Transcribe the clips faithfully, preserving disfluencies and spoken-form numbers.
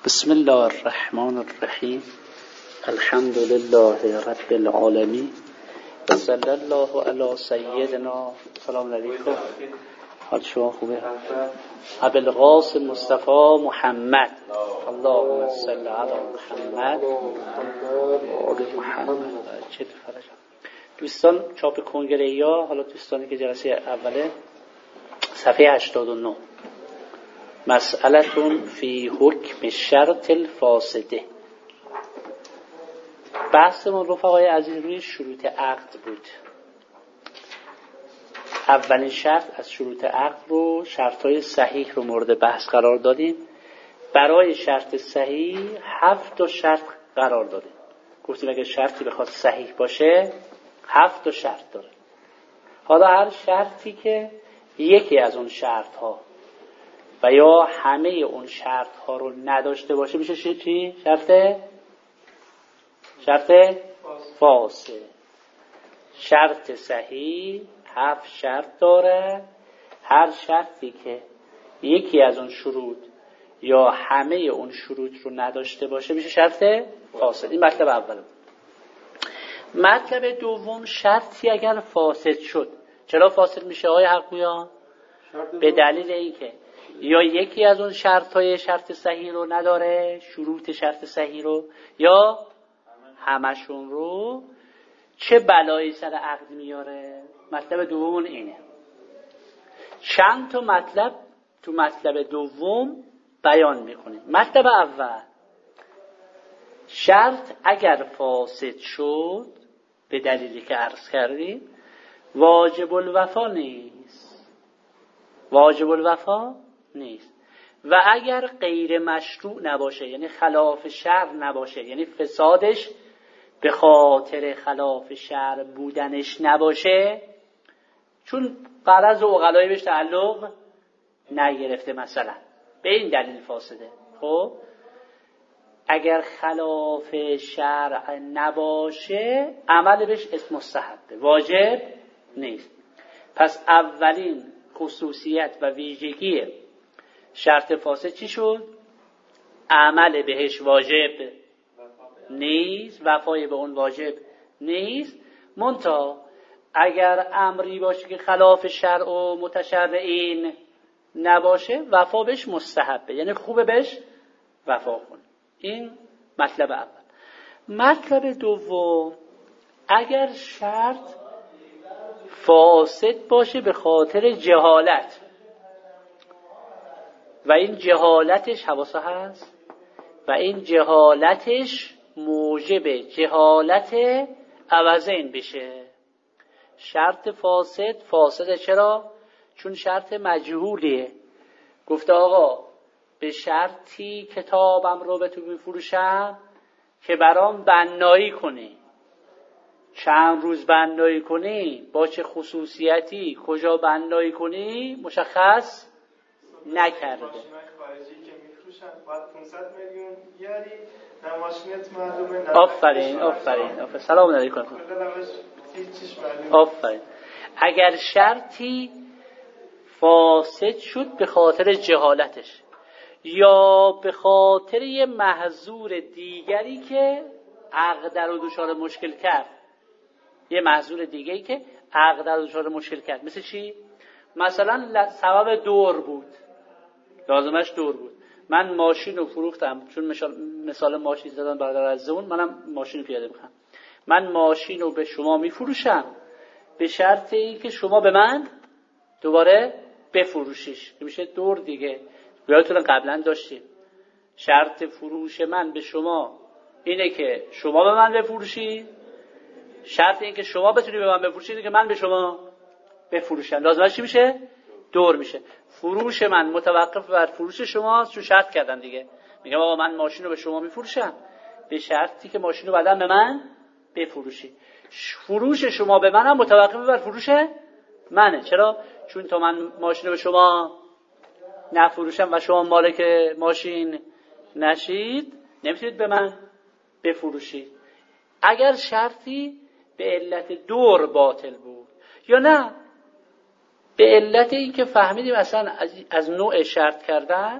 بسم الله الرحمن الرحیم. الحمد لله رب العالمین و صلی الله علی سیدنا. سلام علیکم. حال شما خوبه؟ ابوالقاسم مصطفی محمد. اللهم صل علی محمد و آل محمد. چه فرج. دوستان چاپ کنگره یا حالا دوستانی که جلسه اوله، صفحه هشتاد و نه، مسئلتون فی حکم شرط الفاسده. بحثمون رفقای عزیز روی شروط عقد بود. اولین شرط از شروط عقد رو، شرطهای صحیح رو مورد بحث قرار دادیم. برای شرط صحیح هفت تا شرط قرار دادیم. گفتیم اگه شرطی بخواد صحیح باشه هفت تا شرط داره. حالا هر شرطی که یکی از اون شرط ها و یا همه اون شرط ها رو نداشته باشه میشه چی؟ شرط شرط فاسد. شرط صحیح هفت شرط داره. هر شرطی که یکی از اون شروط یا همه اون شروط رو نداشته باشه میشه شرط فاسد. این مطلب اول. مطلب دوم، شرطی اگر فاسد شد، چرا فاسد میشه آقای حقویان؟ به دلیل اینکه یا یکی از اون شرط‌های شرط صحیح رو نداره، شروط شرط صحیح رو، یا همشون رو. چه بلایی سر عقد میاره؟ مطلب دوم اینه. چند تا مطلب تو مطلب دوم بیان میکنیم. مطلب اول، شرط اگر فاسد شد به دلیلی که عرض کردیم واجب الوفا نیست. واجب الوفا نیست. و اگر غیر مشروع نباشه، یعنی خلاف شرع نباشه، یعنی فسادش به خاطر خلاف شرع بودنش نباشه، چون غرض و عقلایی بهش تعلق نگرفته مثلا، به این دلیل فاسده. خب اگر خلاف شرع نباشه عمل بهش اسم مستحبه، واجب نیست. پس اولین خصوصیت و ویژگی شرط فاسد چی شد؟ عمل بهش واجب نیست، وفای به اون واجب نیست. منتها اگر امری باشه که خلاف شرع و متشرعین نباشه وفا بهش مستحبه، یعنی خوبه بهش وفا کن. این مطلب اول. مطلب دوم، اگر شرط فاسد باشه به خاطر جهالت و این جهالتش حواسا هست و این جهالتش موجب جهالت عوضین بشه. شرط فاسد فاسده چرا؟ چون شرط مجهولیه. گفته آقا به شرطی کتابم رو به تو میفروشم که برام بنایی کنی. چند روز بنایی کنی، با چه خصوصیتی، کجا بنایی کنی مشخص نکرده. ماشینای خارجی که میفروشن باید پانصد میلیون بیاری، نه ماشینت معلومه، نه آفرین آفرین آفرین سلام علیکم. آفرین. اگر شرطی فاسد شد به خاطر جهالتش یا به خاطر یه محظور دیگری که عقد رو دچار مشکل کرد، یه محظور دیگری که عقد رو دچار مشکل کرد، مثل چی؟ مثلا سبب دور بود، لازمش دور بود. من ماشین رو فروختم، چون مثال, مثال ماشین زدن برادر عزیزمون، منم ماشین پیاده میکنم. من ماشین رو به شما میفروشم به شرط این که شما به من دوباره بفروشیش، میشه دور دیگه. یادتون قبلا داشتیم شرط فروش من به شما اینه که شما به من بفروشی، شرط این که شما بتونی به من بفروشی اینه که من به شما بفروشم. لازمش چی میشه؟ دور میشه. فروش من متوقف بر فروش شماست، چون شرط کردن دیگه. میگم آقا من ماشین رو به شما میفروشم به شرطی که ماشین رو بعدا به من بفروشی. فروش شما به منم متوقف بر فروش منه. چرا؟ چون تا من ماشین رو به شما نفروشم و شما مالک ماشین نشید نمیتونید به من بفروشید. اگر شرطی به علت دور باطل بود، یا نه به علت این که فهمیدیم اصلا از نوع شرط کردن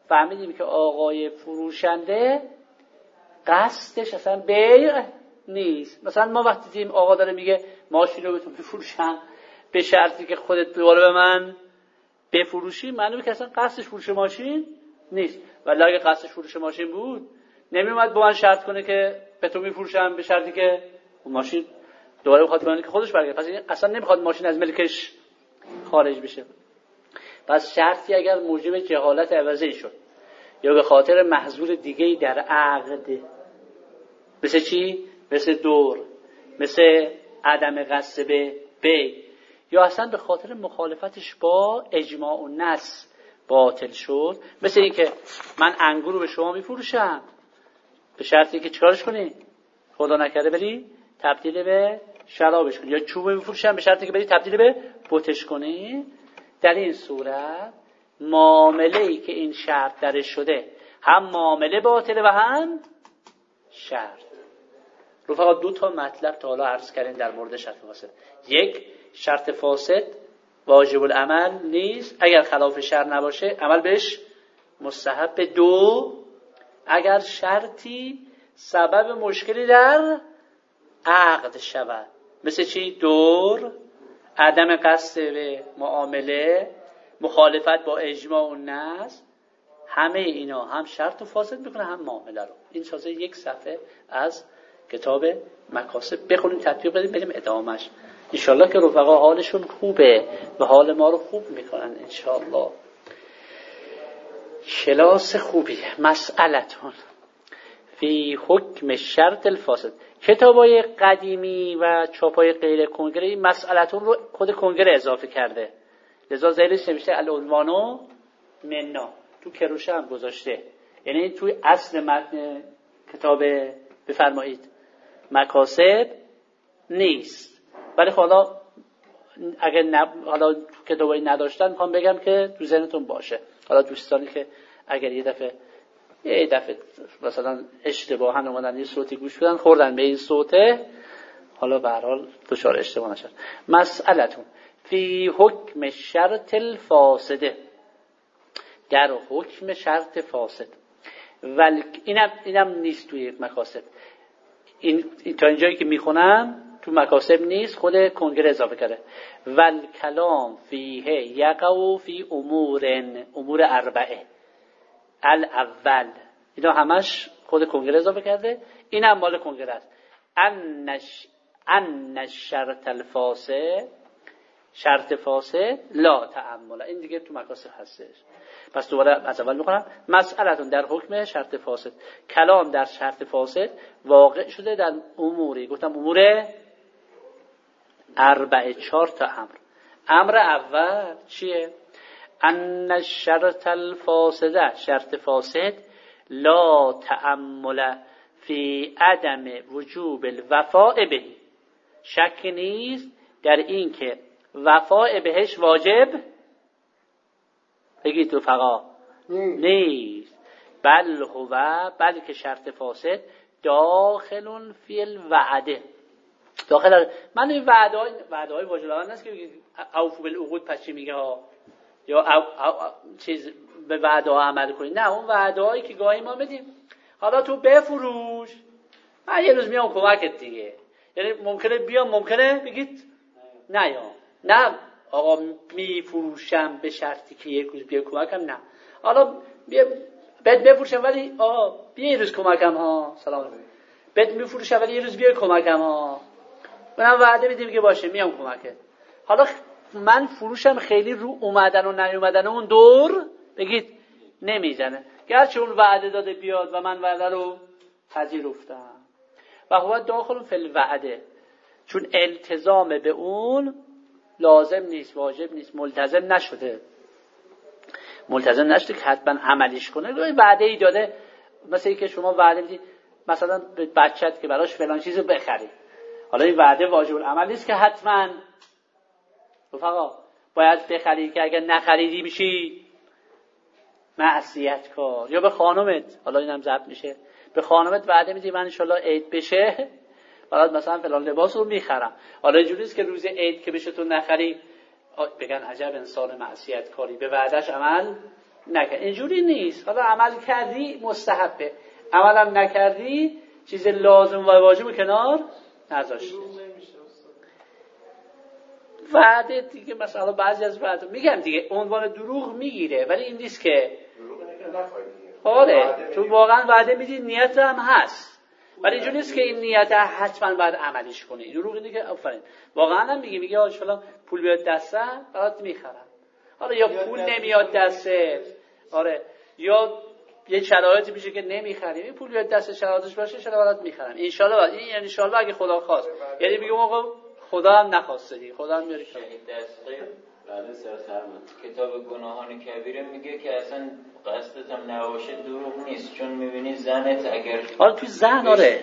فهمیدیم که آقای فروشنده قصدش اصلا بیع نیست. مثلا ما وقتی دیدیم آقا داره میگه ماشین رو بهتون بفروشم به شرطی که خودت دوباره به من بفروشی، معلومه که اصلا قصدش فروش ماشین نیست. ولی اگه قصدش فروش ماشین بود نمیومد با من شرط کنه که به تو میفروشم به شرطی که اون ماشین دوباره بخواد ببینه که خودش برگرده. پس این اصلا نمیخواد ماشین از ملکش خارج بشه. پس شرطی اگر موجب جهالت عوضی شد یا به خاطر محظور دیگه‌ای در عقد، مثل چی؟ مثل دور، مثل عدم قصد به بی، یا اصلا به خاطر مخالفتش با اجماع و نص باطل شد، مثل این که من انگور رو به شما میفروشم به شرطی که چیکارش کنی؟ خدا نکرده بری تبدیل به شرابش کنی، یا چوب میفروشم به شرطی که بری تبدیل به بتش کنی. در این صورت معامله‌ای که این شرط درش شده هم معامله باطله و هم شرط. رفقا دو تا مطلب تا حالا عرض کردیم در مورد شرط فاسد. یک، شرط فاسد واجب العمل نیست، اگر خلاف شرط نباشه عمل بهش مستحب. دو، اگر شرطی سبب مشکلی در عقد شود، مثل چی؟ دور، عدم قصد به معامله، مخالفت با اجماع و نص، همه اینا هم شرط و فاسد میکنه هم معامله رو. این سازه یک صفحه از کتاب مکاسب بخونیم، تطبیق بدیم، بریم ادامهش. انشالله که رفقا حالشون خوبه و حال ما رو خوب میکنن انشالله. کلاس خوبیه. مسئلتون فی حکم شرط الفاسد. کتابای قدیمی و چاپای غیر کنگره مسئلتون رو خود کنگره اضافه کرده، لذا زیرش نوشته العنوانو منا. تو کروشه هم گذاشته، یعنی توی اصل متن کتاب بفرمایید مکاسب نیست. ولی حالا اگر نب... حالا کتابایی نداشتن میخوام بگم که تو ذهنتون باشه. حالا دوستانی که اگر یه دفعه یه دفعه مثلا اشتباها اومدن یه صوتی گوش بدن خوردن به این صوته، حالا به هر حال دچار اشتباه نشن. مسئلتون فی حکم شرط الفاسده، در حکم شرط فاسد. ول اینم اینم نیست توی مکاسب. این تا اینجایی که میخونم تو مکاسب نیست، خود کنگره اضافه کرده. ول کلام فیه یقع فی امور امور اربعه الاول، اینا همش خود کنگره اضافه کرده، اینم مال کنگره است. انش ان شرط الفاسد، شرط فاسد لا تأمل، این دیگه تو مکاسب هستش. پس دوباره از اول میخونم. مسئلتون در حکم شرط فاسد، کلام در شرط فاسد واقع شده در اموری، گفتم امور اربعه، چهار تا امر. امر اول چیه؟ ان شرط الفاسد، شرط فاسد لا تأمل فی عدم وجوب الوفاء به، شک نیست در این که وفاء بهش واجب بگید رفقا نیست. بل هو، بلکه شرط فاسد داخل فی الوعده، داخل من این وعده های وعده های واجب العمل نیست که بگید اوفوا بالعقود پس چی میگه ها، یا او او چیز به وعده ها عمل کنید. نه، اون وعده هایی که گاهی ما بدیم حالا تو بفروش، من یه روز میام کمکت دیگه، یعنی ممکنه بیام ممکنه بگید نه، یا نه آقا میفروشم به شرطی که یک روز بیا کمکم، نه حالا بیا بد بفروشم ولی آقا بیا یه روز کمکم ها، سلام علیکم، بد میفروشم ولی یه روز بیا کمکم ها، من وعده میدیم که باشه میام کمکت. حالا من فروشم خیلی رو اومدن و نیومدن اون دور بگید نمیزنه، گرچه اون وعده داده بیاد و من وعده رو پذیرفتم. و هو داخل فی الوعده، چون التزام به اون لازم نیست، واجب نیست، ملتزم نشده، ملتزم نشده که حتما عملیش کنه. وعده ای داده، مثل اینکه شما وعده میدید مثلا به بچت که براش فلان چیزو بخری، حالا این وعده واجب العمل نیست که حتما رفقا باید بخری، که اگر نخریدی میشی معصیت کار. یا به خانومت، حالا اینم ضبط میشه، به خانومت وعده میدی من ان شاء الله عید بشه برات مثلا فلان لباس رو میخرم، حالا اینجوری است که روز عید که بشه تو نخری بگن عجب انسان معصیت کاری، به وعدهش عمل نکرد. اینجوری نیست. حالا عمل کردی مستحبه، عملم نکردی چیز لازم و واجب کنار نذاشتی. وعده دیگه مثلا بعضی از وعده میگم دیگه عنوان دروغ میگیره، ولی این نیست که دروغ نگه نخواهید. آره تو واقعا وعده میدی، نیت هم هست، ولی اینجوری نیست که این نیت حتما باید عملیش کنی. دروغ اینه که آفرین واقعا هم میگه میگه آج فلان پول بیاد دستم برات میخرم، حالا یا پول نمیاد دستت، آره یا یه شرایطی میشه که نمیخریم، این پول بیاد دست شرایطش باشه چرا برات میخرم ان شاء الله. این یعنی ان شاء الله اگه خدا خواست، یعنی میگم آقا خدا هم نخواسته دیگه، خدا هم میاره کنه. دسته بله سرسرمند کتاب گناهان کبیره میگه که اصلا قصدت هم نباشه دروغ نیست، چون میبینی زنت اگر حالا توی زن آره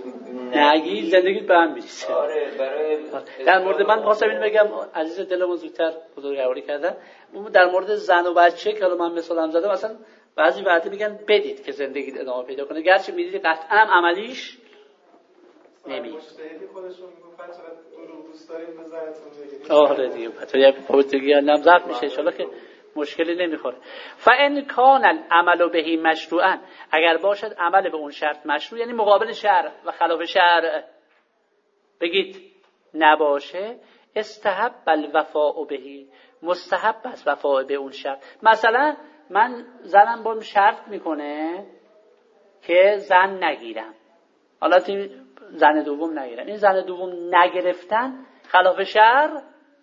نگی زندگیت به هم میریزه. آره برای در مورد من خواستم این بگم عزیز دلمون زودتر بزرگواری کردن، در مورد زن و بچه که من مثالم زدم، مثلا بعضی وقتی میگن بدید که زندگیت ادامه پیدا کنه، گرچه میدید قطعا عملیش نمی مشتهدی خودشون میگفتن چقدر دروغ دوست داریم به زنتون بگید. آره دیگه تو یه پوتگی هم ضبط میشه ان شاء الله که مشکلی نمیخوره. فان کان العمل به مشروعا، اگر باشد عمل به اون شرط مشروع یعنی مقابل شرع و خلاف شرع بگید نباشه، استحب الوفاء به، مستحب است وفاء به اون شرط. مثلا من زنم بهم شرط میکنه که زن نگیرم، حالا تو زن دوم نگیرم، این زن دوم نگرفتن خلاف شرع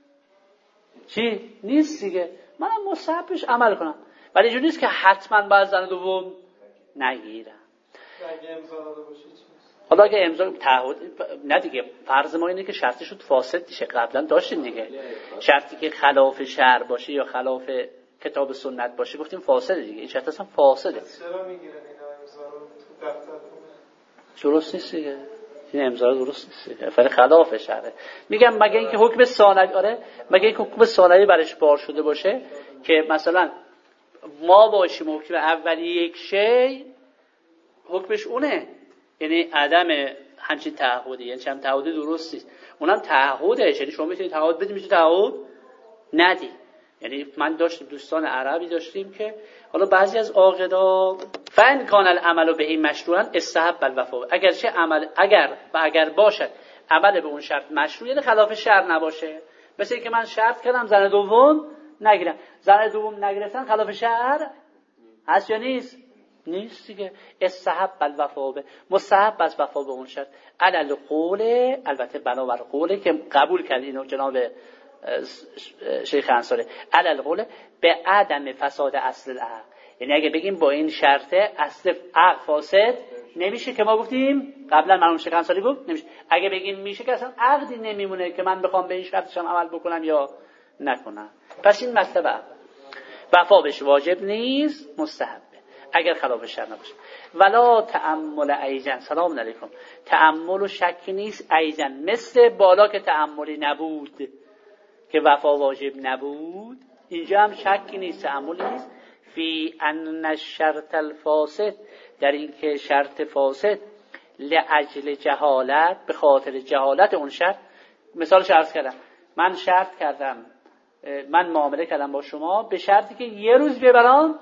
چی نیست دیگه، منم مستحبش عمل کنم، ولی اینجوری نیست که حتما باید زن دوم نگیرم. اگه امضا داده باشی چی؟ حالا اگه امضا تعهد نه دیگه، فرض ما اینه که شرطی شد فاسد میشه، قبلا داشتیم دیگه شرطی که خلاف شرع باشه یا خلاف کتاب سنت باشه گفتیم فاسده دیگه، این شرط اصلا فاسده. چرا میگیرن اینا امضا رو تو دفترتون؟ درست نیست دیگه، این امضا درست نیست دیگه، فعلا خلاف شرعه. میگم مگه اینکه حکم ثانوی آره مگه اینکه حکم ثانوی برش بار شده باشه که مثلا ما باشیم حکم اولی یک شی حکمش اونه، یعنی عدم همچین تعهدی، یعنی چند تعهدی درست نیست، اونم تعهده، یعنی شما میتونید تعهد بدید میتونید تعهد ندی. یعنی من داشتیم دوستان عربی داشتیم که حالا بعضی از عاقدا فن کان العمل به مشروعا استحب الوفاء، اگر چه عمل اگر و اگر باشد عمل به اون شرط مشروع یعنی خلاف شرع نباشه، مثل اینکه من شرط کردم زن دوم نگیرم، زن دوم نگرفتن خلاف شرع هست یا نیست؟ نیست دیگه. استحب الوفاء به، مستحب است وفا به اون شرط، علل قول، البته بنابر قوله که قبول کرد اینو جناب شیخ انصاری، علل قول به عدم فساد اصل العقد، یعنی اگه بگیم با این شرطه اصل عقد فاسد نمیشه که ما گفتیم قبلا مرحوم شیخ انصاری گفت نمیشه، اگه بگیم میشه که اصلا عقدی نمیمونه که من بخوام به این شرطشم عمل بکنم یا نکنم. پس این مطلب اول وفا بهش واجب نیست، مستحبه اگر خلاف شرع نباشه. ولا تأمل ایزن، سلام علیکم، تأمل و شکی نیست ایزن، مثل بالا که تأملی نبود که وفا واجب نبود، اینجا هم شکی نیست تأمل نیست. فی ان الشرط الفاسد، در این که شرط فاسد لأجل جهالت، به خاطر جهالت اون شرط، مثالش عرض کردم من شرط کردم من معامله کردم با شما به شرطی که یه روز ببرام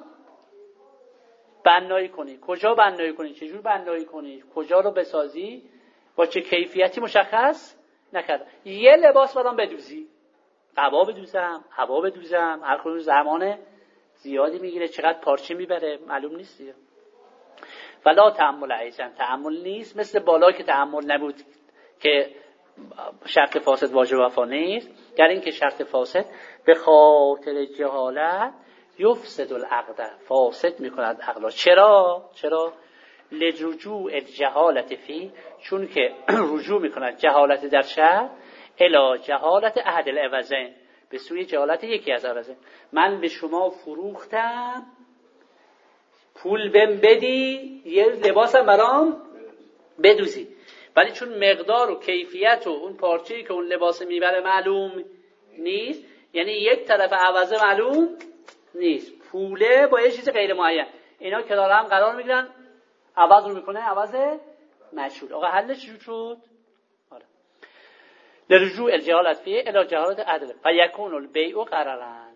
بنایی کنی. کجا بنایی کنی؟ چجور بنایی کنی؟ کجا رو بسازی؟ با چه کیفیتی مشخص نکردم. یه لباس برام بدوزی، قبا بدوزم، هوا بدوزم، هر کدوم زمان زیادی میگیره، چقدر پارچه میبره معلوم نیست دیگه. ولا تأمل ایزن، تأمل نیست مثل بالا که تأمل نبود که شرط فاسد واجب وفا نیست، در این که شرط فاسد به خاطر جهالت یفسد العقد، فاسد میکند عقل. چرا؟ چرا؟ لرجوع الجهالت فی، چون که رجوع میکند جهالت در شرط الی جهالت احد العوضین، به سوی جهالت یکی از عوضین. من به شما فروختم پول بهم بدی یه لباسم برام بدوزی، ولی چون مقدار و کیفیت و اون پارچه‌ای که اون لباس میبره معلوم نیست، یعنی یک طرف عوضه معلوم نیست، پوله با یه چیز غیر معین، اینا کنار هم قرار میگیرن، عوض رو میکنه عوض مشهور. آقا حلش چی شد؟ آره لرجوع الجهالت فیه الی جهالت عدل فیکون البیع قرارن،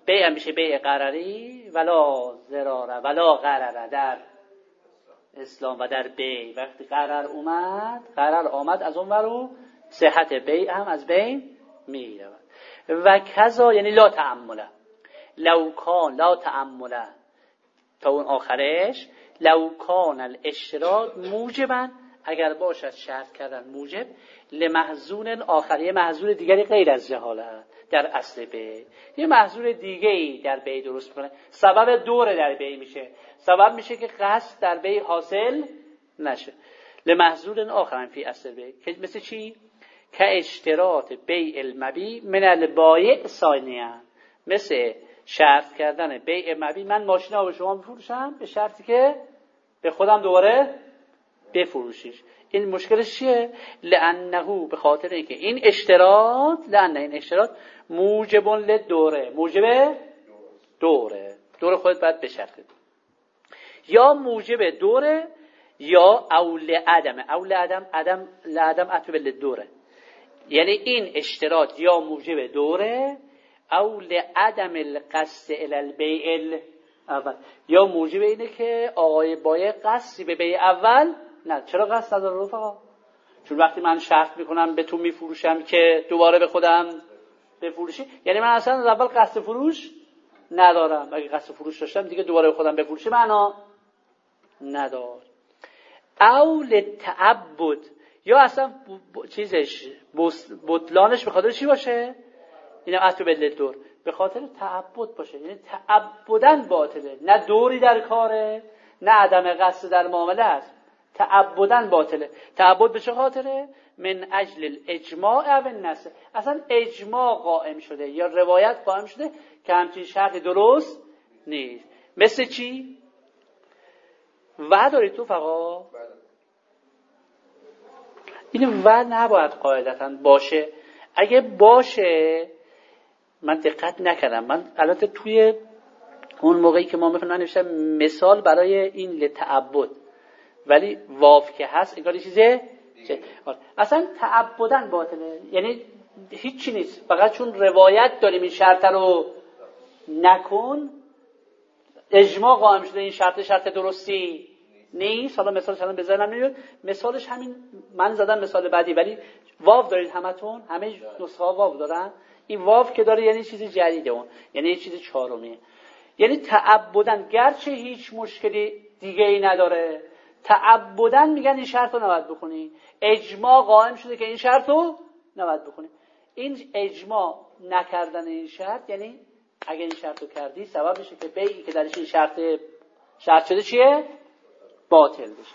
بیع میشه بیع قراری، ولا ضراره ولا غرره در اسلام و در بیع. وقتی قرار اومد، قرار آمد از اون ورو صحت بیع هم از بین میره. و کذا یعنی لا تعمله، لو کان لا تعمله تا اون آخرش، لو کان الاشتراط موجبا، اگر باشد شرط کردن موجب، لمحظور آخری محظور دیگری غیر از جهالت در اصل بیع. یه محظور دیگه‌ای در بیع درست میکنه، سبب دور در بیع میشه، سبب میشه که قصد در بیع حاصل نشه. لمحظور آخر فی اصل بیع، که مثل چی؟ که اشتراط بیع المبیع من البایع ثانیه، مثل شرط کردن بیع مبیع، من ماشینا به شما بفروشم به شرطی که به خودم دوباره بفروشیش. این مشکلش چیه؟ لانه، به خاطر اینکه این اشتراط، لانه این اشتراط موجب للدوره، موجب دوره، دوره خودت باید بشرطه، یا موجب دوره یا اول عدم، اول عدم عدم لعدم عطف للدوره، یعنی این اشتراط یا موجب دوره او لعدم القصد الی البیع اول، یا موجب اینه که آقای بایع قصدی به بیع اول نه. چرا قصد نداره رفقا؟ چون وقتی من شرط میکنم به تو میفروشم که دوباره به خودم بفروشی، یعنی من اصلا از اول قصد فروش ندارم. اگه قصد فروش داشتم دیگه دوباره به خودم بفروشی معنا ندار. او للتعبد، یا اصلا چیزش بطلانش به خاطر چی باشه؟ اینم عطف به دور، به خاطر تعبد باشه، یعنی تعبدن باطله، نه دوری در کاره نه عدم قصد در معامله است، تعبدن باطله. تعبد به چه خاطره؟ من اجل الاجماع و النص، اصلا اجماع قائم شده یا روایت قائم شده که همچین شرط درست نیست. مثل چی؟ و داری تو فقط این و نباید قاعدتا باشه. اگه باشه، من دقت نکردم، من البته توی اون موقعی که ما میخونم نوشتم مثال برای این لتعبد، ولی واف که هست انگار چیزه اصلا تعبدن باطله، یعنی هیچی نیست، فقط چون روایت داریم این شرط رو نکن، اجماع قائم شده این شرط شرط درستی نیست. حالا مثالش الان بزنم نمیاد، مثالش همین من زدم مثال بعدی، ولی واو دارید همتون، همه نسخه ها واو دارن. این واو که داره یعنی چیز جدیده، اون یعنی چیز چهارمیه، یعنی تعبدن، گرچه هیچ مشکلی دیگه ای نداره، تعبدن میگن این شرط رو نباید بکنی، اجماع قائم شده که این شرط رو نباید بکنی. این اجماع نکردن این شرط یعنی اگه این شرط رو کردی سبب میشه که بیعی که درش این شرط شرط شده چیه؟ باطل بشه.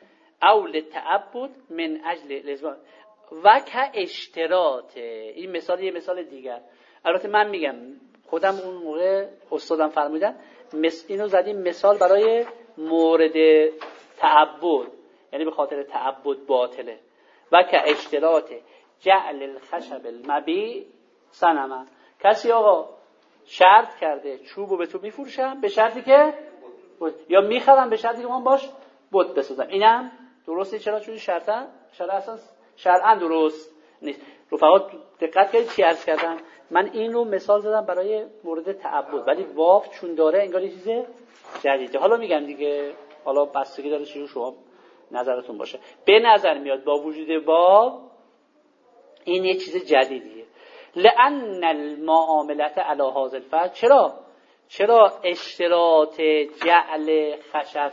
اول تعبد من اجل لزوم و که اشتراط. این مثال یه مثال دیگر، البته من میگم خودم اون موقع استادم فرمودن مس اینو زدیم مثال برای مورد تعبد، یعنی به خاطر تعبد باطله. و که اشتراط جعل الخشب المبیع صنما، کسی آقا شرط کرده چوبو به تو میفروشم به شرطی که یا میخرم به شرطی که من باش بت بسازم، اینم درسته. چرا؟ چون شرطا شرع اساس شرعا درست نیست. رفقا دقت کنید چی عرض کردم، من این رو مثال زدم برای مورد تعبد، ولی واف چون داره انگار یه چیز جدیده. حالا میگم دیگه، حالا بستگی داره چی شما نظرتون باشه. به نظر میاد با وجود واف این یه چیز جدیدیه. لأن المعاملت علی هذا الفرض، چرا؟ چرا اشتراط جعل خشب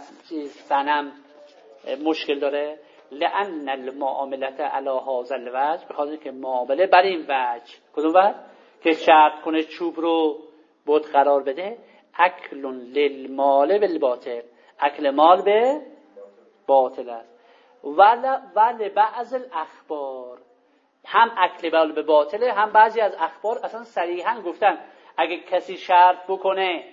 صنم مشکل داره؟ لأن المعاملت علی هذا الوجه، به خاطر که معامله بر این وجه، کدوم وجه؟ که شرط کنه چوب رو بت قرار بده، اکل للمال بالباطل، اکل مال به باطل است. ول ول بعض الاخبار، هم اکل مال به باطله، هم بعضی از اخبار اصلا صریحا گفتن اگه کسی شرط بکنه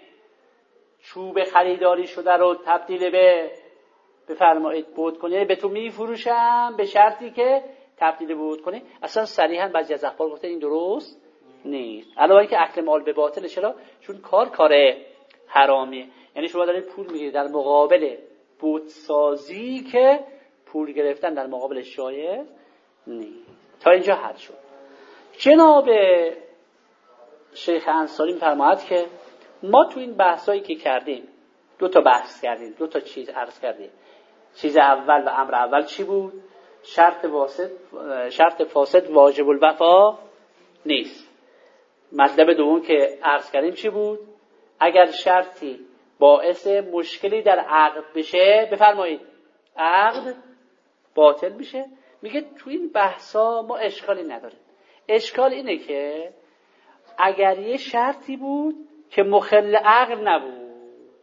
چوب خریداری شده رو تبدیل به بفرمایید بود کنه، به تو میفروشم به شرطی که تبدیل بود کنه، اصلا صریحا بعضی از اخبار گفته این درست نیست. علاوه اینکه اکل مال به باطل، چرا؟ چون کار کار حرامیه، یعنی شما دارید پول میگیرید در مقابل بود سازی که پول گرفتن در مقابل شایع نیست. تا اینجا حل شد. جناب شیخ انصاری می‌فرماید که ما تو این بحثایی که کردیم دو تا بحث کردیم، دو تا چیز عرض کردیم. چیز اول و امر اول چی بود؟ شرط فاسد شرط فاسد واجب الوفا نیست. مطلب دوم که عرض کردیم چی بود؟ اگر شرطی باعث مشکلی در عقد بشه، بفرمایید عقد باطل میشه. میگه تو این بحثا ما اشکالی نداریم. اشکال اینه که اگر یه شرطی بود که مخل عقد نبود،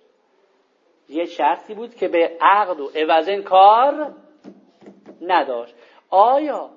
یه شرطی بود که به عقد و عوض این کار نداشت، آیا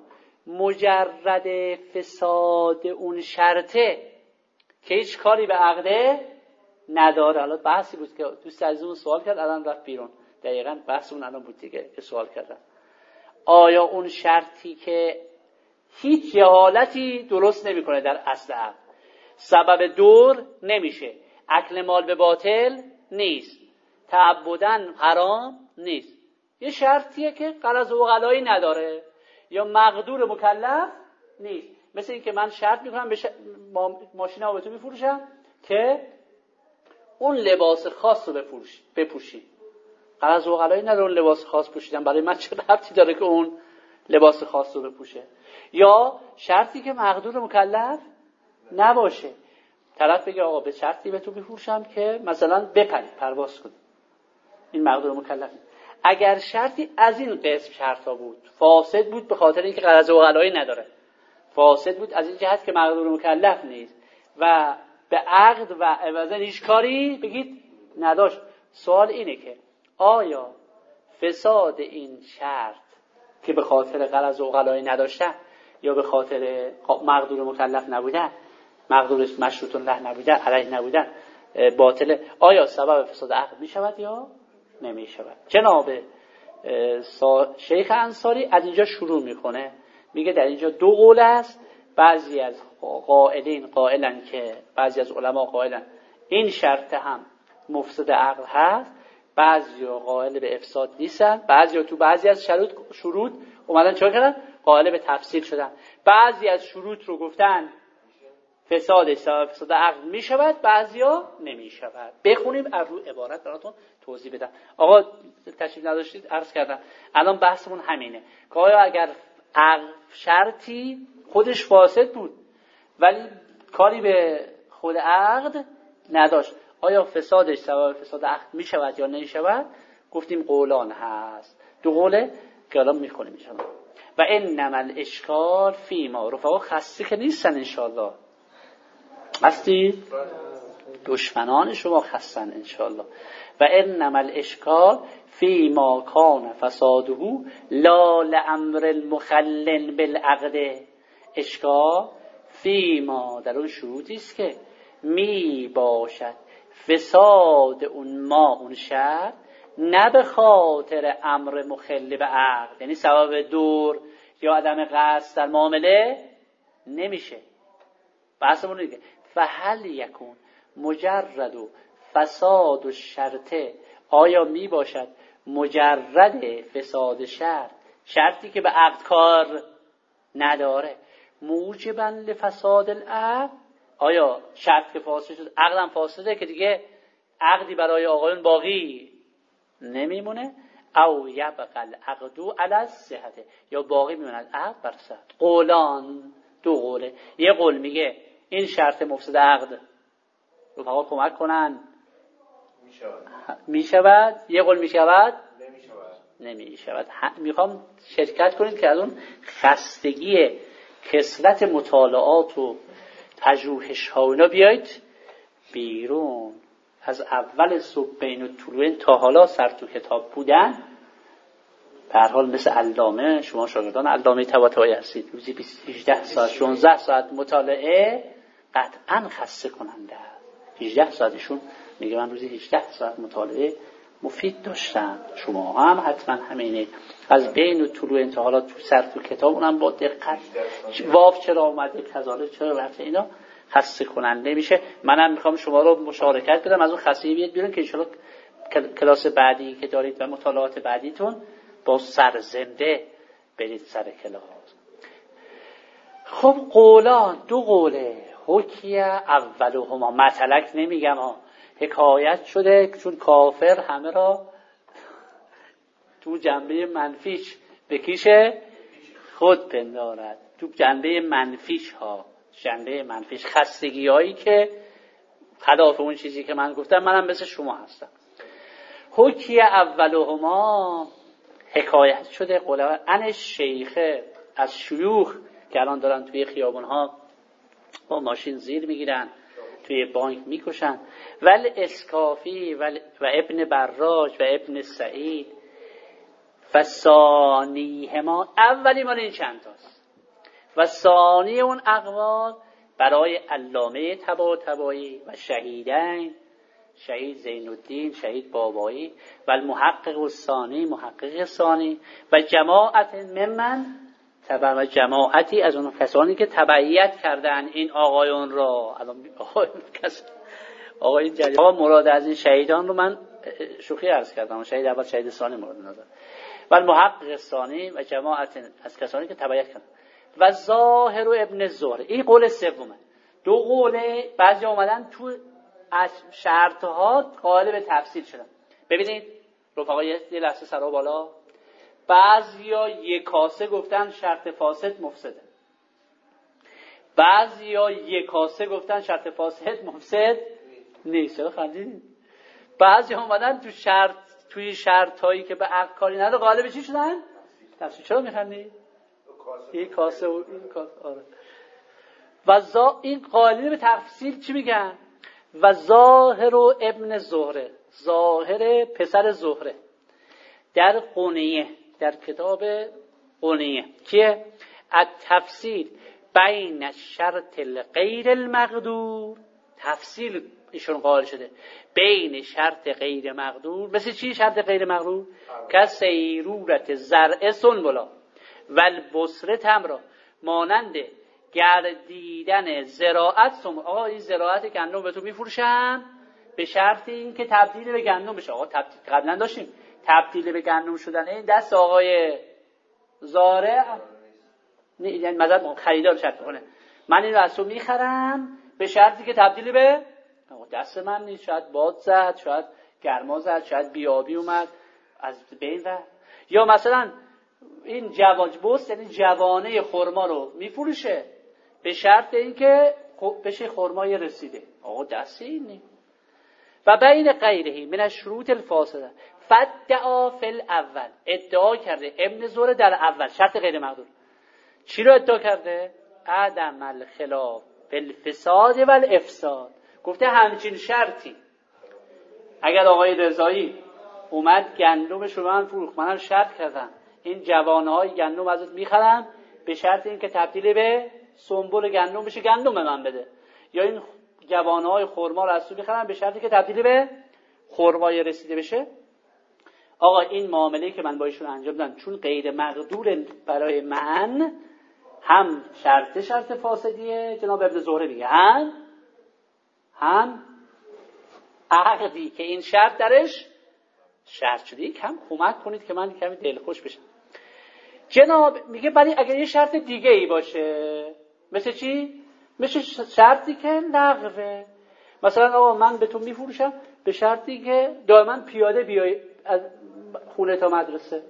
مجرد فساد اون شرطه که هیچ کاری به عقده نداره؟ حالا بحثی بود که دوست عزیزمون سوال کرد، الان رفت بیرون. دقیقاً بحث اون الان بود دیگه که سوال کردن. آیا اون شرطی که هیچ حالتی درست نمیکنه در اصل عقد، سبب دور نمیشه، اکل مال به باطل نیست، تعبدن حرام نیست، یه شرطیه که غرض و غلایی نداره یا مقدور مکلف نیست. مثل این که من شرط میکنم به ش... ماشین آبتو میفروشم که اون لباس خاص رو بپوشی بپوشی غرض و غلایی نداره، اون لباس خاص پوشیدن برای من چه ربطی داره که اون لباس خاص رو بپوشه. یا شرطی که مقدور مکلف نباشه، طرف بگه آقا به شرطی به تو بفروشم که مثلا بپری پرواز کنی، این مقدور مکلف نیست. اگر شرطی از این قسم شرطا بود، فاسد بود به خاطر اینکه غرض و غلایی نداره، فاسد بود از این جهت که مقدور مکلف نیست و به عقد و عوض هیچ کاری بگید نداشت، سوال اینه که آیا فساد این شرط که به خاطر غرض و غلایی نداشته یا به خاطر مقدور مکلف نبوده، مقدورش مشروط له نبوده، علیه نبوده، باطله، آیا سبب فساد عقد می شود یا نمی شود؟ جناب شیخ انصاری از اینجا شروع میکنه، میگه در اینجا دو قول است. بعضی از قائلین قائلن که بعضی از علما قائلن این شرط هم مفسد عقل هست، بعضی قائل به افساد نیستن، بعضی تو بعضی از شروط شروط اومدن چرا کردن؟ قائل به تفصیل شدن. بعضی از شروط رو گفتن فساد سبب فساد عقل می شود، بعضیا نمی شود. بخونیم از رو عبارت براتون توضیح بدم. آقا تشریف نداشتید عرض کردم، الان بحثمون همینه که آیا اگر عقل شرطی خودش فاسد بود ولی کاری به خود عقد نداشت، آیا فسادش سبب فساد عقد می شود یا نمی شود؟ گفتیم قولان هست، دو قوله که الان می خونیم انشاءالله. و انما الاشکال فیما، رفقا خسته که نیستن انشاءالله، هستی؟ دشمنان شما خستن انشاءالله. و انما الاشکال فیما کان فساده لا لامر المخلل بالعقد. اشکال فیما در اون شروطی است که می باشد فساد اون ما اون شرط نه به خاطر امر مخل به عقد، یعنی سبب دور یا عدم قصد در معامله نمیشه. بحثمون دیگه فهل یکون مجرد و فساد و شرطه، آیا می باشد مجرد فساد شرط، شرطی که به عقد کار نداره، موجبا لفساد العقد، آیا شرط که فاسد شد عقدم فاسده که دیگه عقدی برای آقایون باقی نمیمونه، او یبقى العقد علی الصحت، یا باقی میموند عقد بر صحت. قولان دو قوله، یه قول میگه این شرط مفسد عقد رفقا کمک کنن می شود، یه قول می شود نمی شود. میخوام شرکت کنید که از اون خستگی کثرت مطالعات و پژوهش ها اینا بیایید بیرون. از اول صبح بین الطلوعین تا حالا سر تو کتاب بودن، به هر حال مثل علامه، شما شاگردان علامه طباطبایی هستید، روزی هجده ساعت شانزده ساعت مطالعه قطعا خسته کننده است. هجده ساعتشون میگه من روزی هجده ساعت مطالعه مفید داشتم، شما هم حتما همینه. از بین الطلوع تا حالا تو سر تو کتاب اونم با دقت واو چرا اومده کذالک چرا رفته، اینا خسته کننده میشه. منم میخوام شما رو مشارکت بدم از اون خستگی بیاد بیرون که ان شاءالله کلاس بعدی که دارید و مطالعات بعدیتون با سر زنده برید سر کلاس. خب قولان دو قوله، حکی اولهما، مطلق نمیگم ها، حکایت شده چون کافر همه را تو جنبه منفیش بکیشه خود پندارد، تو جنبه منفیش ها، جنبه منفیش، خستگی هایی که خلاف اون چیزی که من گفتم، منم مثل شما هستم. حکی اولهما حکایت شده قول ان شیخه، از شیوخ که الان دارن توی خیابون ها با ماشین زیر میگیرن، توی بانک میکشن، ول اسکافی و ابن براج و ابن سعید و ثانی هما، اولی مال این چند تاست و ثانی اون اقوال برای علامه طباطبایی و شهیدین، شهید زین الدین، شهید بابایی و المحقق الثانی، محقق ثانی و جماعت ممن تبع، و جماعتی از اون کسانی که تبعیت کردن این آقایون را. الان آقایون کس آقای جلیل مراد از این شهیدان رو من شوخی عرض کردم، شهید اول شهید ثانی مورد نظر، و المحقق الثانی و جماعت از کسانی که تبعیت کردن و ظاهر و ابن زهره. این قول سومه. دو قوله بعضی اومدن تو شرطها قائل به تفصیل شدن. ببینید رفقا یه لحظه سرا بالا، بعضیا یک کاسه گفتن شرط فاسد مفسده، بعضیا یک کاسه گفتن شرط فاسد مفسد نیست. چرا خندیدید؟ بعضی اومدن تو شرط توی شرط هایی که به عقل کاری نداره قائل به چی شدن؟ تفصیل. چرا میخندید؟ یک کاسه و این کاسه. آره. و زا این قائلین به تفصیل چی میگن؟ و ظاهر و ابن زهره، ظاهر پسر زهره در قونیه، در کتاب قونیه که التفصیل بین شرط الغیر المقدور، تفصیل ایشون قائل شده بین شرط غیر مقدور. مثل چی شرط غیر مقدور؟ که سیرورت زرع سنبلا و البصره تمرا، مانند گردیدن زراعت سم. آقا این زراعت گندم به تو میفروشن به شرط این که تبدیل به گندم بشه. آقا تبدیل قبلا داشتیم، تبدیل به گندم شدن این دست آقای زارع، یعنی مثلا خریدار شرط کنه من این رو از تو میخرم به شرطی که تبدیل به دست من نیست. شاید باد زد، شاید گرما زد، شاید بیابی اومد از بین رفت. یا مثلا این جواج بست، یعنی جوانه خرما رو میفروشه به شرط اینکه بشه خرمای رسیده. آقا دستی این نیست. و بین غیرهی من شروط الفاسده فدعا فی الاول، ادعا کرده ابن زهره در اول شرط غیر مقدور. چی رو ادعا کرده؟ عدم الخلاف بالفساد و الافساد. گفته همچین شرطی اگر آقای رضایی اومد گندمش رو من فروخت، منم شرط کردم این جوانهای گندم ازت میخرم به شرط اینکه تبدیل به سنبل گندم بشه گندم من بده، یا این جوانهای خرما رو از تو میخرم به شرطی که تبدیل به خرمای رسیده بشه. آقا این معامله‌ای که من با ایشون انجام دادم چون غیر مقدور برای من، هم شرط شرط فاسدیه جناب ابن زهره میگه، هم هم عقدی که این شرط درش شرط شده. کم کمک کنید که من کمی دلخوش بشم. جناب میگه ولی اگر یه شرط دیگه ای باشه، مثل چی؟ مثل شرطی که لغوه. مثلا آقا من به تو میفروشم به شرطی که دائما پیاده بیای از خونه تا مدرسه.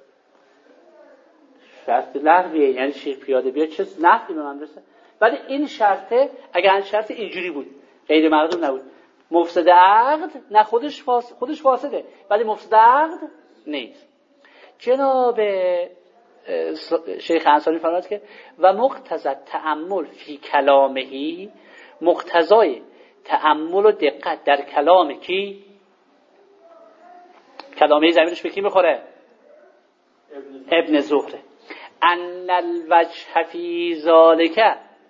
شرط لغویه، یعنی چی پیاده بیای؟ چه نفعی به من برسه؟ ولی این شرطه اگر این شرط اینجوری بود غیر مقدور نبود، مفسد عقد، نه خودش فاسد، خودش فاسده ولی مفسد عقد نیست. جناب شیخ انصاری فرمود که و مقتضی تأمل فی کلامهی، مقتضای تأمل و دقت در کلام کی؟ کلامه زمینش به کی میخوره؟ ابن زهره. ان الوجه فی ذالک،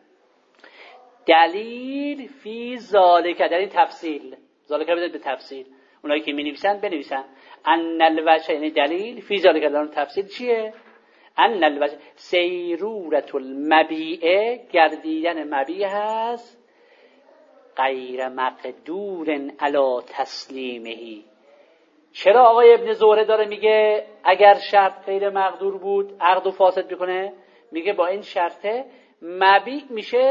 دلیل فی ذالک، در این تفصیل، ذالک بدید به تفصیل، اونایی که می نویسن بنویسن ان الوجه، یعنی دلیل فی ذالک در اون تفصیل چیه؟ ان الوجه سیرورت المبیع، گردیدن مبیع هست غیر مقدور علی تسلیمهی. چرا آقای ابن زهره داره میگه اگر شرط غیر مقدور بود عقد و فاسد بکنه؟ میگه با این شرطه مبیع میشه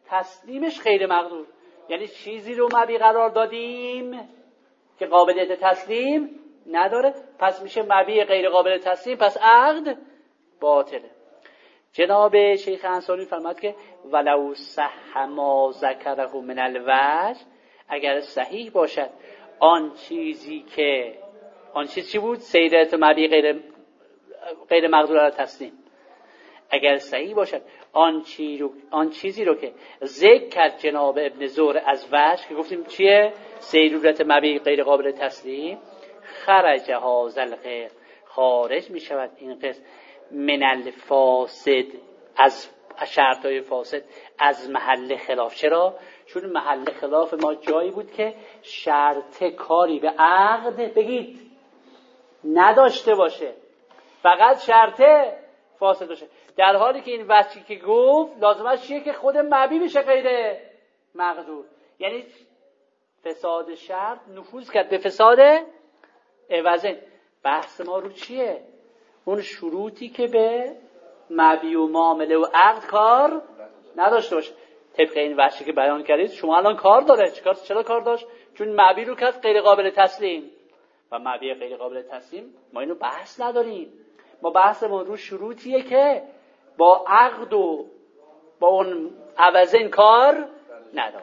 تسلیمش غیر مقدور، یعنی چیزی رو مبی قرار دادیم که قابلیت تسلیم نداره، پس میشه مبی غیر قابل تسلیم، پس عقد باطله. جناب شیخ انصاری فرماد که ولو صح ما ذکره من الوجه، اگر صحیح باشد آن چیزی که آن چیز چی بود؟ سیدت مبی غیر غیر مقدور علی تسلیم. اگر صحیح باشد آن چیزی رو آن چیزی رو که ذکر کرد جناب ابن زهره از وجه، که گفتیم چیه؟ سیرورت مبی غیر قابل تسلیم، خرج هذا الغیر، خارج می شود این قسم من الفاسد، از شرطهای فاسد، از محل خلاف. چرا؟ چون محل خلاف ما جایی بود که شرط کاری به عقد بگید نداشته باشه، فقط شرط فاسد باشه، در حالی که این وجهی که گفت لازمش چیه؟ که خود مبی بشه غیر مقدور، یعنی فساد شرط نفوذ کرد به فساد عوضه. بحث ما رو چیه؟ اون شروطی که به مبی و معامله و عقد کار نداشته باشه. طبق این وجهی که بیان کردید شما الان کار داره. چرا چرا کار داشت؟ چون مبی رو کرد غیر قابل تسلیم، و مبی غیر قابل تسلیم ما اینو بحث نداریم. ما بحثمون رو شروطیه که با عقد و با اون عوضین کار نداره،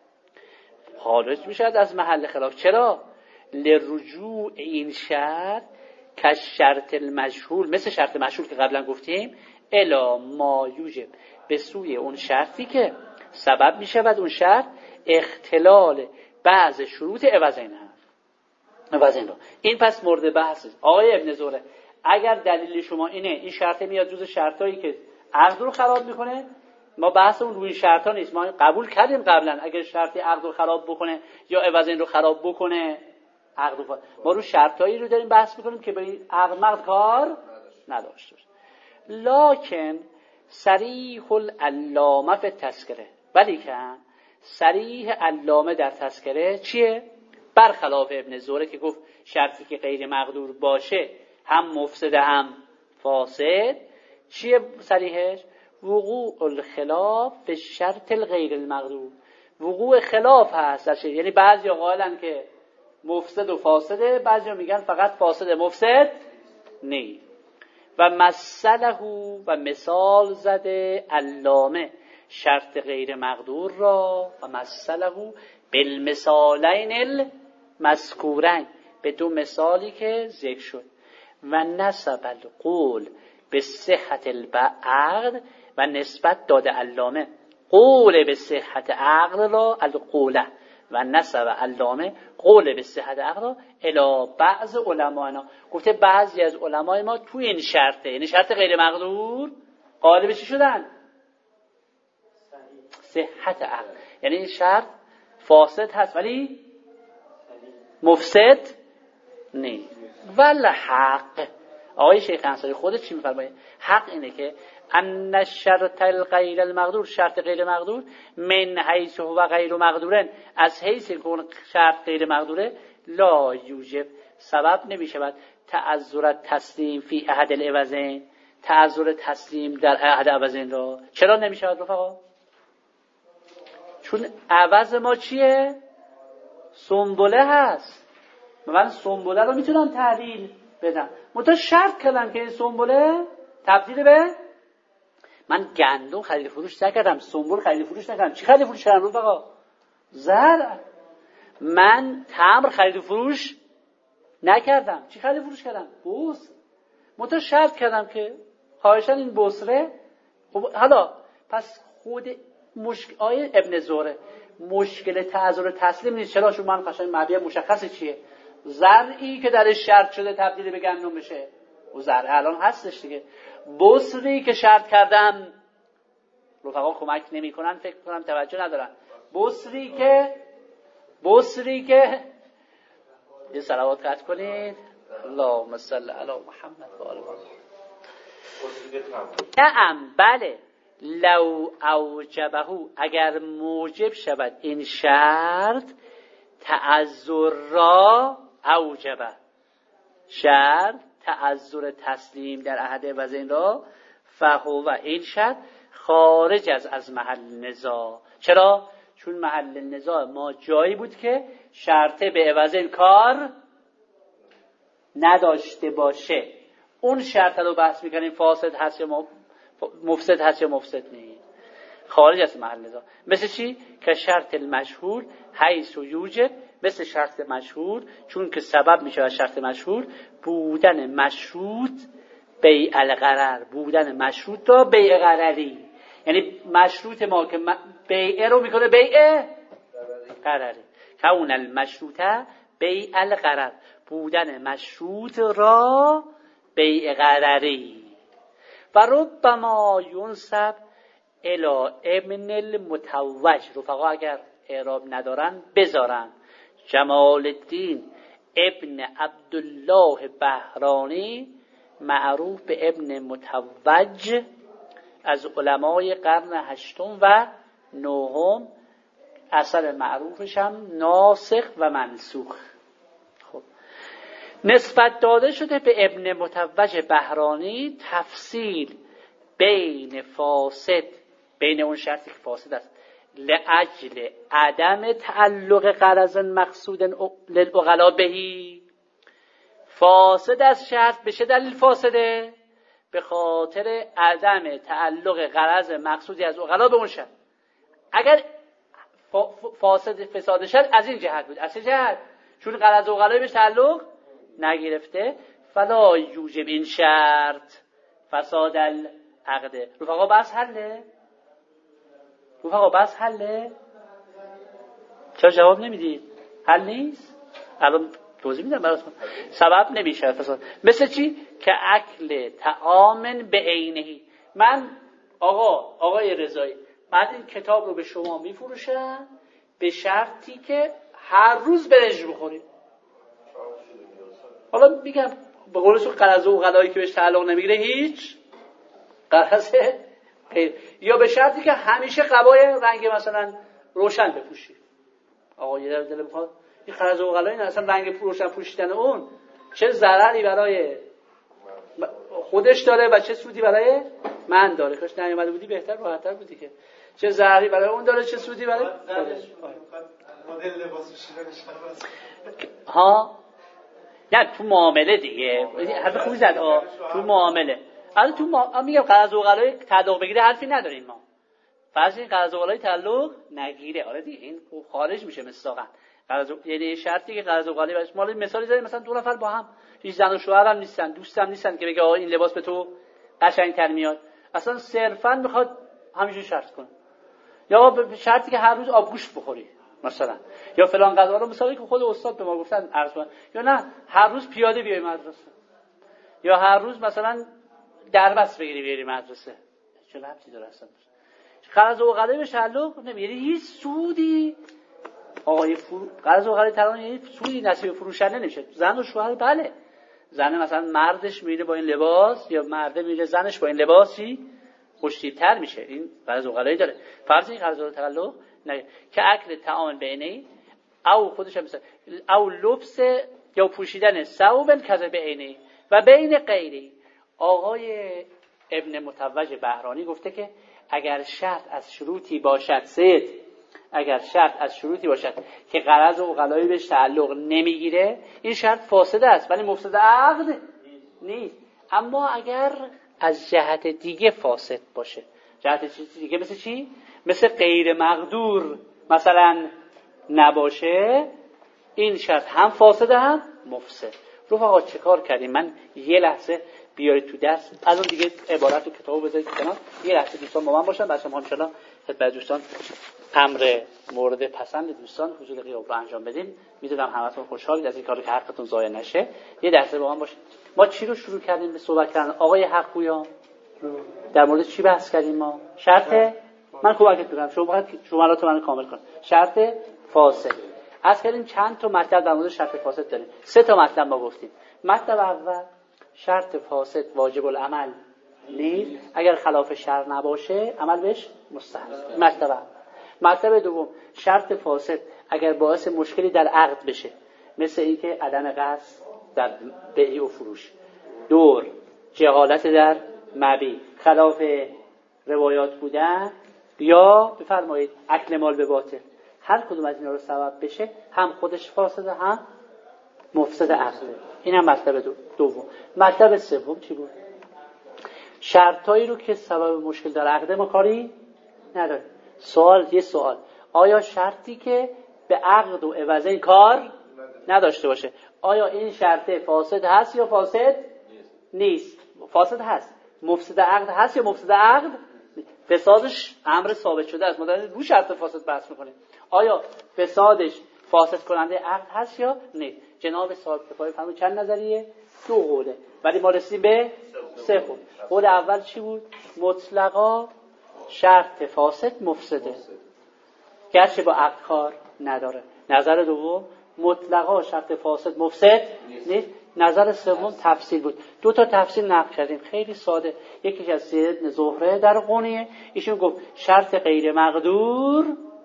خارج میشد از محل خلاف. چرا؟ لرجوع این شرط که شرط المجهول، مثل شرط مجهول که قبلا گفتیم، الا ما یوجب، به سوی اون شرطی که سبب میشود اون شرط اختلال بعض شروط عوضین عوضین رو. این پس مورد بحث است. آقای ابن زهره، اگر دلیل شما اینه این شرط میاد جز شرطایی که عقد رو خراب میکنه، ما بحث اون روی شرطا نیست. ما قبول کردیم قبلا اگر شرطی عقد رو خراب بکنه یا عوضین رو خراب بکنه عقد رو خراب. ما رو شرطایی رو داریم بحث میکنیم که به این عقد مقد کار نداشته باشه. لکن صریح العلامه فی تذکره، ولی که صریح علامه در تذکره چیه؟ برخلاف ابن زهره که گفت شرطی که غیر مقدور باشه هم مفسد هم فاسد، چیه صریحش؟ وقوع الخلاف به شرط الغیر المقدور، وقوع خلاف هست. یعنی بعضی قائلن که مفسد و فاسده، بعضی میگن فقط فاسد مفسد نیست. و مثله و مثال زده علامه شرط غیر مقدور را، و مثله بالمثالین المذکورین، به دو مثالی که ذکر شد. و نسب القول به صحت العقد، و نسبت داده علامه قول به صحت عقد را القوله، و نسب علامه قول به صحت عقد را الی بعض علماءنا، گفته بعضی از علمای ما توی این شرطه، یعنی شرط غیر مقدور، قالب چی شدن؟ صحت عقد. یعنی این شرط فاسد هست ولی مفسد نیست. ول حق، آقای شیخ انصاری خودت چی میفرمایه؟ حق اینه که ان شرط الغیر المقدور، شرط غیر مقدور، من حیث و غیر مقدورن، از حیث که اون شرط غیر مقدوره، لا یوجب، سبب نمیشود تعذر تسلیم فی احد العوضین، تعذر تسلیم در احد عوضین را. چرا نمیشود رفقا؟ چون عوض ما چیه؟ سنبله هست. من سنبله رو میتونم تحویل بدم، منتها شرط کردم که این سنبله تبدیل به، من گندم خرید فروش نکردم، سنبل خرید فروش نکردم. چی خرید فروش کردم رفقا؟ زرع. من تمر خرید فروش نکردم. چی خرید فروش کردم؟ بوس. منتها شرط کردم که خواهشاً این بوسره. خب حالا پس خود مشکل آیه ابن زهره مشکل تعذر تسلیم نیست. چرا؟ چون من قشنگ مبیع مشخصه چیه؟ زرعی که درش شرط شده تبدیل به گندم بشه، و زرع الان هستش دیگه. بسری که شرط کردم، رفقا کمک نمی کنن، فکر کنم توجه ندارن. بسری که بسری که یه صلوات قطع کنید، اللهم صل علی محمد و آل محمد. نعم بله، لو اوجبه، اگر موجب شود این شرط تعذر را، اوجبه شرط تعذر تسلیم در احد وزن را، فهو و این شرط خارج از از محل نزاع. چرا؟ چون محل نزاع ما جایی بود که شرطه به عوض این کار نداشته باشه. اون شرط رو بحث میکنیم فاسد هست یا مفسد هست یا مفسد نیست، خارج از محل نزاع. مثل چی؟ که شرط المشهور حیث و یوجد، مثل شرط مشهور چون که سبب میشه از شرط مشهور بودن مشروط بیع الغرر، بودن مشروط تا بیع غرری. یعنی مشروط ما که بیع رو میکنه بیع غرری. کون المشروطه بیع الغرر، بودن مشروط را بیع غرری. و ربما ینسب الی ابن المتوج. رفقا اگر اعراب ندارن بذارن. جمال الدین ابن عبدالله بهرانی معروف به ابن متوج، از علمای قرن هشتم و نهم. اثر معروفش هم ناسخ و منسوخ. خب نسبت داده شده به ابن متوج بهرانی تفصیل بین فاسد، بین اون شرطی که فاسد است لأجل عدم تعلق غرض مقصود للعقلاء بهی. فاسد از شرط به چه دلیل فاسده؟ به خاطر عدم تعلق غرض مقصودی از عقلاء به اون شرط. اگر فاسد فساد شرط از این جهت بود، از چه جهت؟ چون غرض عقلاء بهش تعلق نگرفته. فلا یوجب این شرط فساد العقد. رفقا بس حله؟ رفقا بس حله؟ چرا جواب نمیدید؟ حل نیست؟ الان توضیح میدم براتون. سبب نمیشه فساد. مثل چی؟ که اکل طعام به عینهی. من آقا آقای رضایی، من این کتاب رو به شما میفروشم به شرطی که هر روز برنج بخورید. حالا میگم به قولشون قرض و غلایی که بهش تعلق نمیگیره هیچ قرض غیر، یا به شرطی که همیشه قبای رنگ مثلا روشن بپوشی. آقا یه دل بخواد این قرض و غلایی نه، اصلا رنگ روشن پوشیدن اون چه ضرری برای خودش داره و چه سودی برای من داره. کاش نیومده بودی بهتر راحت‌تر بودی که چه ضرری برای اون داره چه سودی برای خودش. مدل لباس پوشیدنش ها نه تو معامله دیگه حرف خوبی زد. آه تو معامله الان تو ما... میگم قرض و غلای تعلق بگیره حرفی نداریم ما. فرض این قرض و غلای تعلق نگیره، آره دیگه این خارج میشه مصداقاً. قرض یعنی شرطی که قرض و غلای باشه. مال مثالی زدیم مثلا دو نفر با هم هیچ زن و شوهر هم نیستن، دوست هم نیستن که بگه آقا این لباس به تو قشنگ‌تر میاد، اصلا صرفاً میخواد همینجوری شرط کنه. یا به شرطی که هر روز آبگوشت بخوری مثلا، یا فلان غذا رو مثلا که خود استاد به ما گفتن عرض کن، یا نه هر روز پیاده بیای مدرسه، یا هر روز مثلا دربست بگیری بیاری مدرسه. چه ربطی داره اصلا؟ قرض و غلای به تعلق نمیگیره هیچ سودی. آقای فرو قرض و غلای تعلق یعنی سودی نصیب فروشنده نمیشه. زن و شوهر بله، زن مثلا مردش میره با این لباس یا مرده میره زنش با این لباسی خوشتی‌تر میشه. این قرض و غلایی داره. فرض این قرض و تعلق نه که اکل طعام بینی او خودش هم مثلا او لبس یا پوشیدن ثوب کذا به عینی و بین غیری. آقای ابن متوج بهرانی گفته که اگر شرط از شروطی باشد سید اگر شرط از شروطی باشد که قرض و غلایی بهش تعلق نمیگیره این شرط فاسد است ولی مفسد عقد نیست. اما اگر از جهت دیگه فاسد باشه، جهت دیگه مثل چی؟ مثل غیر مقدور مثلا نباشه، این شرط هم فاسد هم مفسد. رفقا چه کار کردیم؟ من یه لحظه بیارید تو درس الان دیگه عبارت و کتابو بذارید کنار، یه لحظه دوستان با من باشن بچه‌ها ان شاءالله خدمت دوستان امر مورد پسند دوستان حضور غیاب رو انجام بدیم. میدونم همتون خوشحالید از این کاری که حقتون ضایع نشه. یه درس با من باشید. ما چی رو شروع کردیم به صحبت کردن؟ آقای حقگویا در مورد چی بحث کردیم ما؟ شرط من کمکت می‌کنم شما باید جملات منو کامل کن. شرط فاسد. از کردیم چند تا مطلب در مورد شرط فاسد داریم. سه تا مطلب ما گفتیم. مطلب اول شرط فاسد واجب العمل نیست، اگر خلاف شرع نباشه عمل بهش مستحب. مطلب اول. مطلب دوم شرط فاسد اگر باعث مشکلی در عقد بشه، مثل اینکه عدم قصد در بیع و فروش، دور جهالت در مبیع، خلاف روایات بودن یا بفرمایید اکل مال به باطل، هر کدوم از اینا رو سبب بشه هم خودش فاسده هم مفسد عقده. این هم مطلب دو دوم. مطلب سوم چی بود؟ شرطایی رو که سبب مشکل در عقده ما کاری نداره. سوال یه سوال، آیا شرطی که به عقد و عوضه کار نداشته باشه، آیا این شرط فاسد هست یا فاسد نیست؟ فاسد هست. مفسد عقد هست یا مفسد عقد؟ فسادش امر ثابت شده است. ما داریم رو شرط فاسد بحث میکنیم. آیا فسادش فاسد کننده عقد هست یا نه؟ جناب صاحب کفایه فرمود چند نظریه؟ دو قوله، ولی ما رسیدیم به سه قول. قول اول چی بود؟ مطلقا شرط فاسد مفسده، گرچه با عقد کار نداره. نظر دوم مطلقا شرط فاسد مفسد نیست. نظر سوم تفصیل بود. دو تا تفصیل نقل کردیم خیلی ساده. یکیش از سید بن زهره در قونیه، ایشون گفت شرط غیر مقدور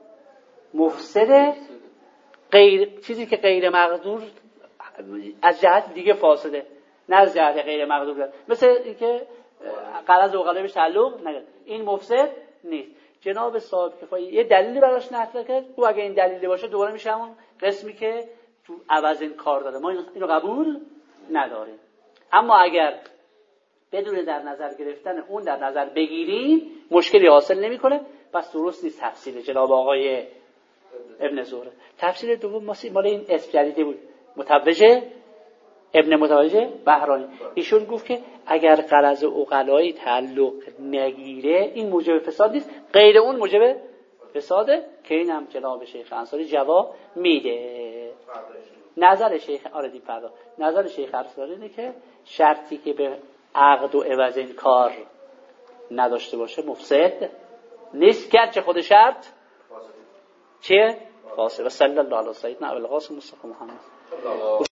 مفسده، غیر چیزی که غیر مقدور از جهت دیگه فاسده، نه از جهت غیر مقدور، مثل اینکه قرض و غلبش تعلق نگرد، این مفسد نیست. جناب صاحب کفایه یه دلیلی براش نقل کرد، او اگه این دلیلی باشه دوباره میشه همون قسمی که تو عوض این کار داره، ما اینو قبول نداریم. اما اگر بدون در نظر گرفتن اون در نظر بگیریم مشکلی حاصل نمیکنه، پس درست نیست تفسیر جناب آقای ابن زهره. تفسیر دوم مال این اسم جدیده بود، متوجه ابن متوجه بهرانی. ایشون گفت که اگر قرض عقلایی تعلق نگیره این موجب فساد نیست، غیر اون موجب فساده، که اینم جناب شیخ انصاری جواب میده. نظر شیخ آره دی فردا نظر شیخ انصاری اینه که شرطی که به عقد و عوض این کار نداشته باشه مفسد نیست، گرچه خود شرط چیه؟ فاسد. و صلی الله علی سیدنا ابوالقاسم مصطفی محمد.